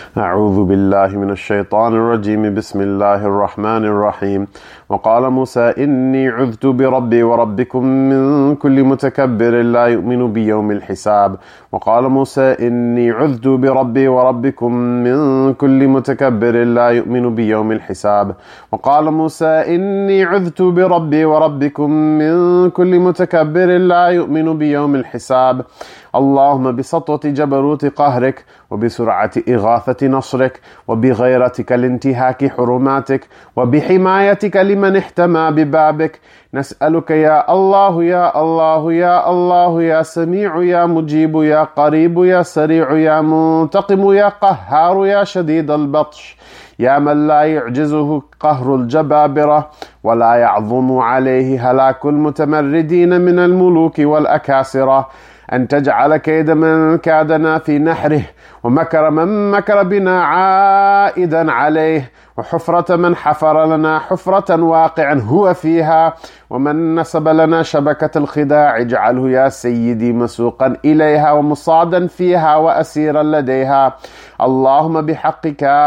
أعوذ بالله من الشيطان الرجيم. بسم الله الرحمن الرحيم. وقال موسى إني عذت بربي وربكم من كل متكبر لا يؤمن بيوم الحساب. وقال موسى إني عذت بربي وربكم من كل متكبر لا يؤمن بيوم الحساب. وقال موسى إني عذت بربي وربكم من كل متكبر لا يؤمن بيوم الحساب. اللهم بسطوة جبروت قهرك وبسرعة إغاثة نصرك وبغيرتك لانتهاك حرماتك وبحمايتك لمن احتمى ببابك نسألك يا الله يا الله يا الله يا سميع يا مجيب يا قريب يا سريع يا منتقم يا قهار يا شديد البطش يا من لا يعجزه قهر الجبابرة ولا يعظم عليه هلاك المتمردين من الملوك والأكاسرة، أن تجعل كيد من كادنا في نحره ومكر من مكر بنا عائدا عليه وحفرة من حفر لنا حفرة واقعا هو فيها ومن نسب لنا شبكة الخداع اجعله يا سيدي مسوقا إليها ومصادا فيها وأسيرا لديها. اللهم بحق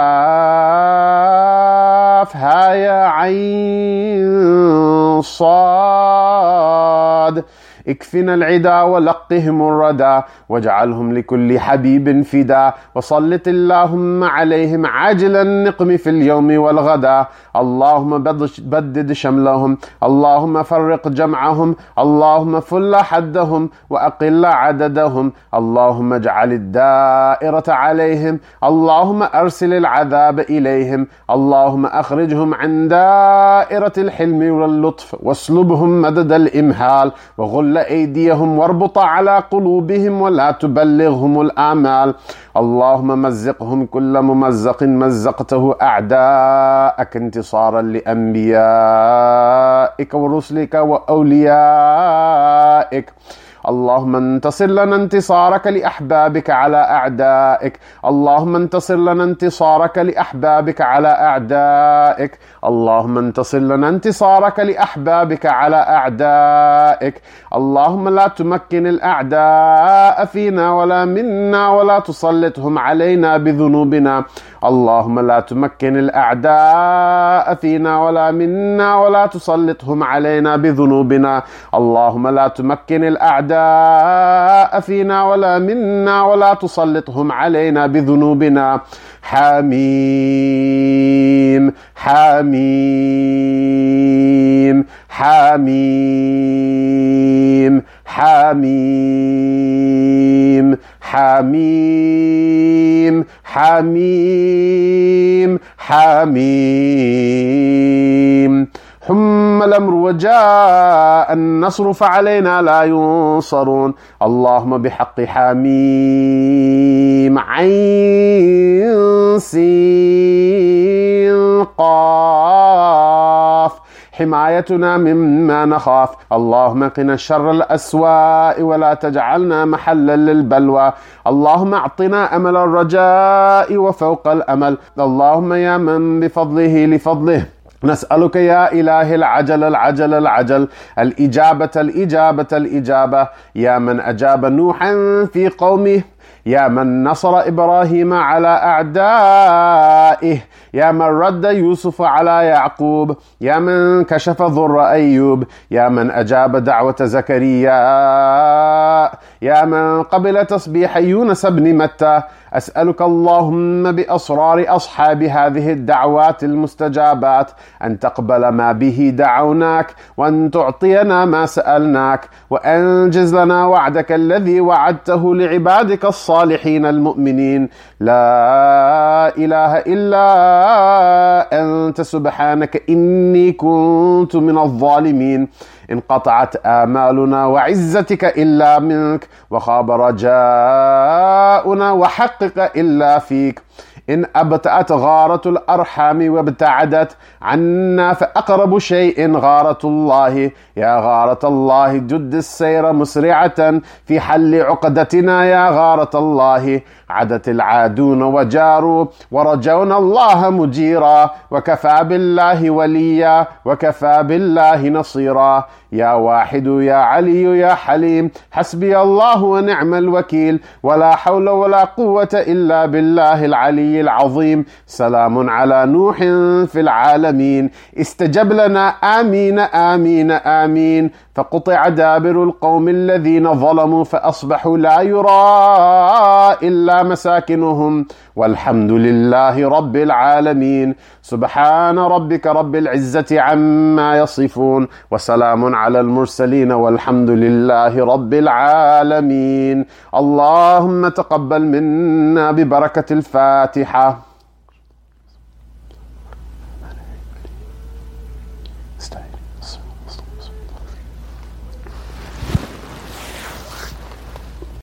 كاف ها يا عين صاد اكفنا العدا ولقهم الردى واجعلهم لكل حبيب فدا وصلت اللهم عليهم عاجل النقم في اليوم والغدا. اللهم بدد شملهم، اللهم فرق جمعهم، اللهم فل حدهم وأقل عددهم، اللهم اجعل الدائرة عليهم، اللهم أرسل العذاب إليهم، اللهم أخرجهم عن دائرة الحلم واللطف واسلبهم مدد الإمهال وغل أيديهم واربط على قلوبهم ولا تبلغهم الآمال. اللهم مزقهم كل ممزق مزقته أعداءك انتصارا لأنبيائك ورسلك وأوليائك. اللهم انتصر لنا انتصارك لأحبابك على أعدائك، اللهم انتصر لنا انتصارك لأحبابك على أعدائك، اللهم انتصر لنا انتصارك لأحبابك على أعدائك. اللهم لا تمكن الأعداء فينا ولا منا ولا تسلطهم علينا بذنوبنا. اللهم لا تمكن الأعداء فينا ولا منا ولا تسلطهم علينا بذنوبنا. اللهم لا تمكن الأعداء فينا ولا منا ولا تسلطهم علينا بذنوبنا. حميم حميم حميم حميم حميم حميم حميم. حم الأمر وجاء النصر فعلينا لا ينصرون. اللهم بحق حميم عين سين قاف حمايتنا مما نخاف. اللهم قنا شر الأسواء ولا تجعلنا محلا للبلوى. اللهم اعطنا أمل الرجاء وفوق الأمل. اللهم يا من بفضله لفضله نسألك يا إله العجل العجل العجل الإجابة الإجابة الإجابة. يا من أجاب نوحا في قومه، يا من نصر إبراهيم على أعدائه، يا من رد يوسف على يعقوب، يا من كشف ضر أيوب، يا من أجاب دعوة زكريا، يا من قبل تسبيح يونس بن متى. أسألك اللهم بأسرار أصحاب هذه الدعوات المستجابات أن تقبل ما به دعوناك وأن تعطينا ما سألناك وأنجز لنا وعدك الذي وعدته لعبادك الصالحين المؤمنين. لا إله إلا أنت سبحانك إني كنت من الظالمين. انقطعت آمالنا وعزتك إلا منك وخاب رجاؤنا وحقق إلا فيك. إن أبتأت غارة الأرحام وابتعدت عنا فأقرب شيء غارة الله. يا غارة الله جد السير مسرعة في حل عقدتنا. يا غارة الله عدت العادون وجاروا ورجونا الله مجيرا وكفى بالله وليا وكفى بالله نصيرا. يا واحد يا علي يا حليم، حسبي الله ونعم الوكيل، ولا حول ولا قوة إلا بالله العلي العظيم. سلام على نوح في العالمين، استجب لنا آمين آمين آمين. فقطع دابر القوم الذين ظلموا فأصبحوا لا يرى إلا مساكنهم، والحمد لله رب العالمين. سبحان ربك رب العزة عما يصفون، وسلام على المرسلين، والحمد لله رب العالمين. اللهم تقبل منا ببركة الفاتحة.